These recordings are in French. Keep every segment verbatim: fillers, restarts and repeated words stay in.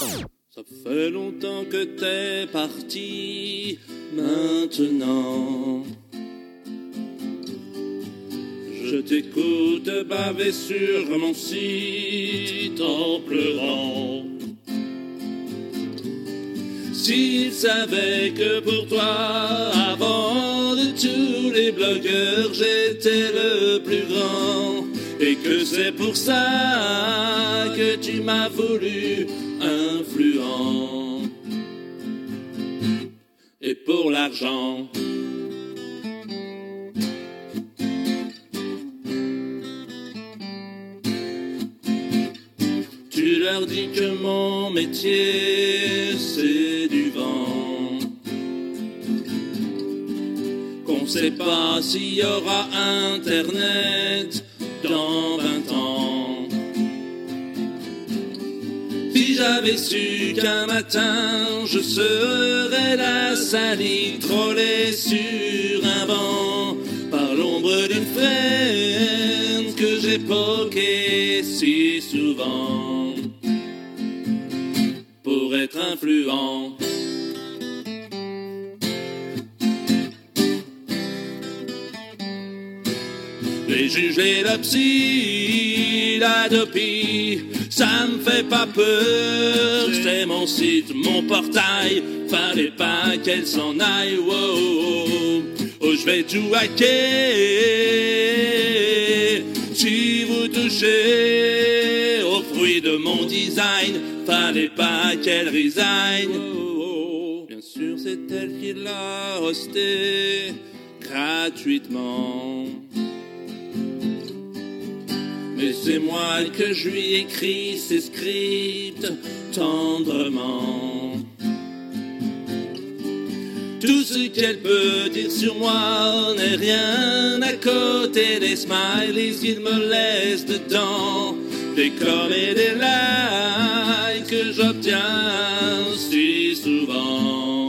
Ça fait longtemps que t'es parti, maintenant je t'écoute baver sur mon site en pleurant. S'il savait que pour toi, avant de tous les blogueurs, j'étais le plus grand, et que c'est pour ça que tu m'as voulu influent. Et pour l'argent, tu leur dis que mon métier c'est du vent, qu'on sait pas s'il y aura internet dans vingt ans. Si j'avais su qu'un matin je serais la salive trollée sur un banc par l'ombre d'une friend que j'ai poquée si souvent pour être influent. Les juges, les la psy, la dopie, ça me fait pas peur, c'est mon site, mon portail, fallait pas qu'elle s'en aille, wow, oh, oh, je vais tout hacker, si vous touchez au fruit de mon design, fallait pas qu'elle resigne, oh, oh, bien sûr c'est elle qui l'a hosté gratuitement. Mais c'est moi que je lui écris ces scripts tendrement. Tout ce qu'elle peut dire sur moi n'est rien à côté des smileys qu'il me laisse dedans, des coms et des likes que j'obtiens si souvent.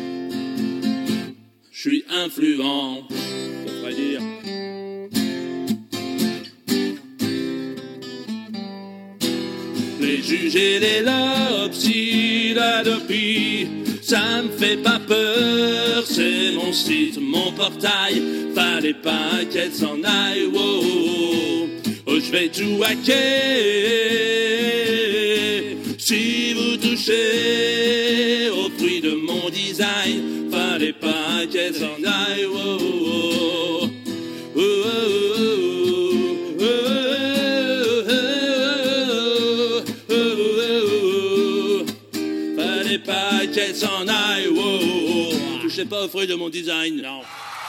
Je suis influent, ça devrait dire. Les juges et les lobes, si la dopie, ça me fait pas peur, c'est mon site, mon portail, fallait pas qu'elle s'en aille, wow, oh, oh, je vais tout hacker, si vous touchez au fruit de mon design, fallait pas qu'elle s'en aille, wow, oh, oh, oh, oh. Pas qu'elle s'en aille, wow, oh, oh. Touchez pas au fruit de mon design. Non.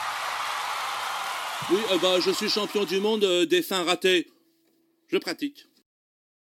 Oui, euh, bah, je suis champion du monde euh, des fins ratées. Je pratique.